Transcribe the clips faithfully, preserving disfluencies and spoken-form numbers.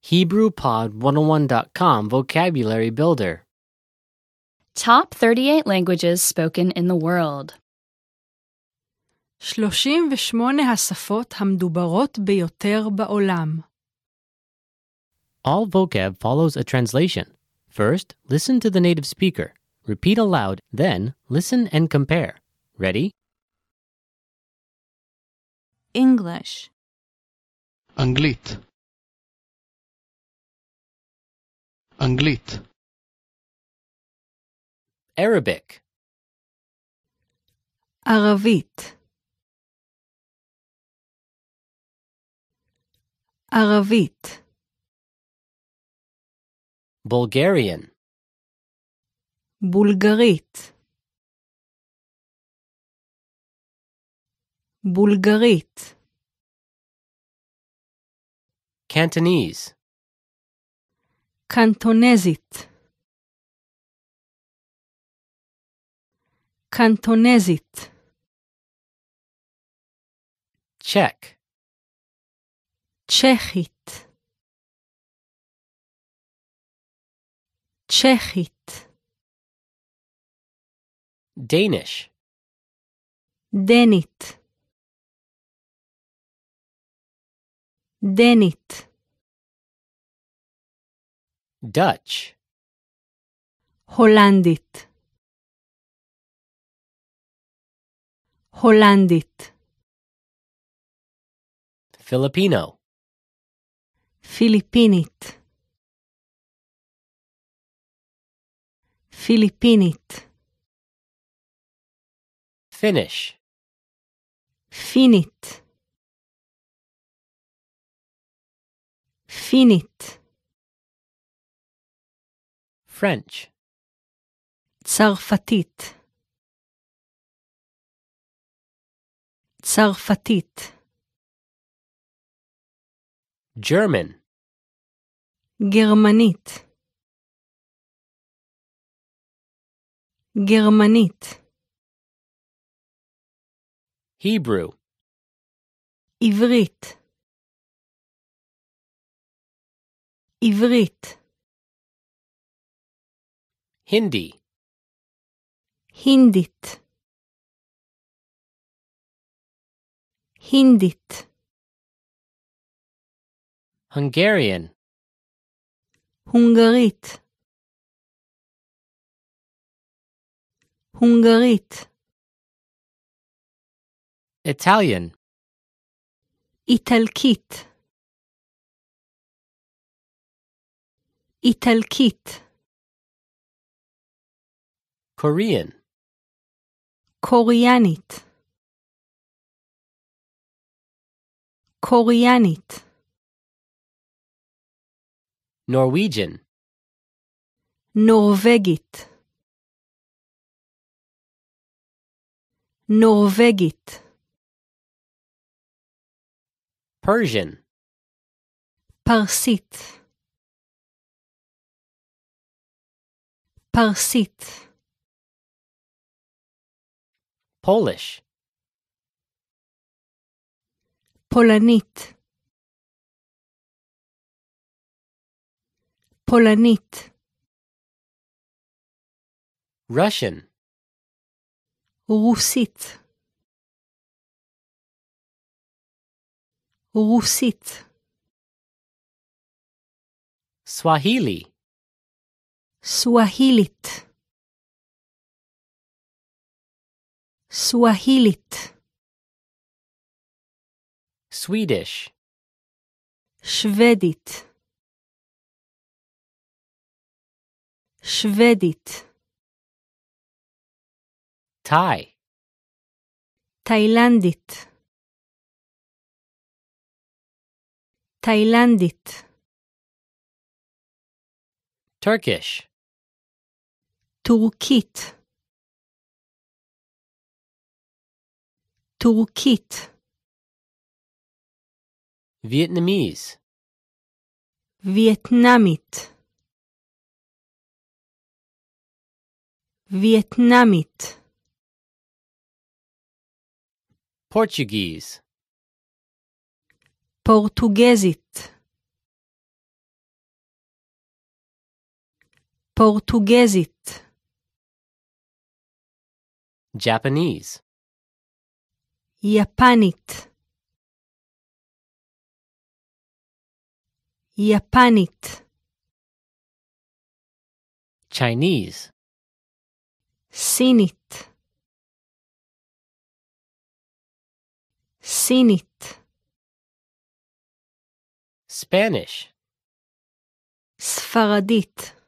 Hebrew Pod one oh one dot com Vocabulary Builder. Top thirty-eight languages spoken in the world. שלושים ושמונה השפות המדוברות ביותר בעולם. All vocab follows a translation. First, listen to the native speaker. Repeat aloud, then listen and compare. Ready? English, אנגלית. אנגלית. Arabic, ערבית, ערבית, Bulgarian, בולגרית, בולגרית, Cantonese, קנטונזית, קנטונזית, Czech, צ'כית, צ'כית, Danish, דנית, דנית, Dutch, הולנדית, הולנדית, Filipino, פיליפינית, פיליפינית, Finnish, פינית, פינית, French, צרפתית, צרפתית, German, גרמנית, גרמנית, Hebrew, עברית, עברית, Hindi, הינדית, הינדית, Hungarian, הונגרית, הונגרית, Italian, איטלקית, איטלקית, Korean, קוריאנית, קוריאנית, Norwegian, נורווגית, נורווגית, Persian, פרסית, פרסית, Polish, פולנית, פולנית, Russian, רוסית, רוסית, Swahili, סווהילית, סווהילית, Swedish, שוודית, שוודית, Thai, תאילנדית, תאילנדית, Turkish, טורקית, טורקית, Vietnamese, וייטנאמית, וייטנאמית, Portuguese, פורטוגזית, פורטוגזית, Japanese, יפנית, יפנית, Chinese, סינית, סינית, Spanish, ספרדית,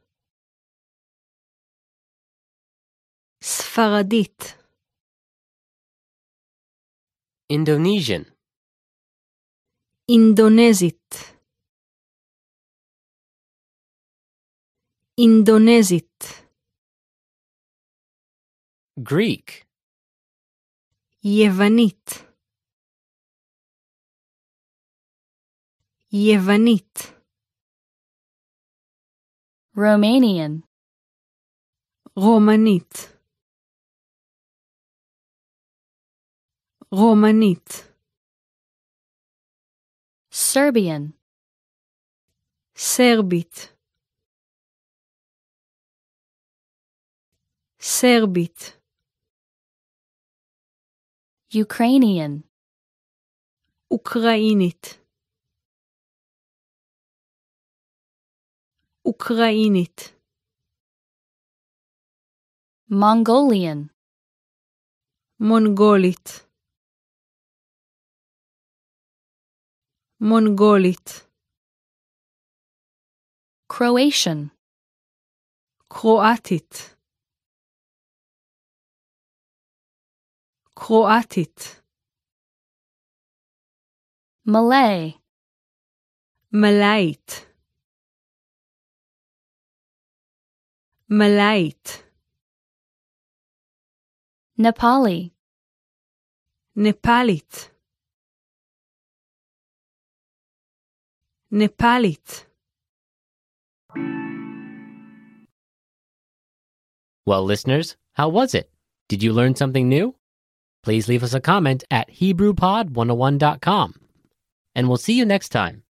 ספרדית, Indonesian, אינדונזית, אינדונזית, Greek, יוונית, יוונית, Romanian, רומנית, רומנית, Serbian, סרבית, סרבית, Ukrainian, אוקראינית, אוקראינית, Mongolian, מונגולית, מונגולית, Croatian, קרואטית, קרואטית, Malay, מלאית, מלאית, Nepali, נפאלית, נפאלית. Well, listeners, how was it? Did you learn something new? Please leave us a comment at Hebrew Pod one oh one dot com. And we'll see you next time.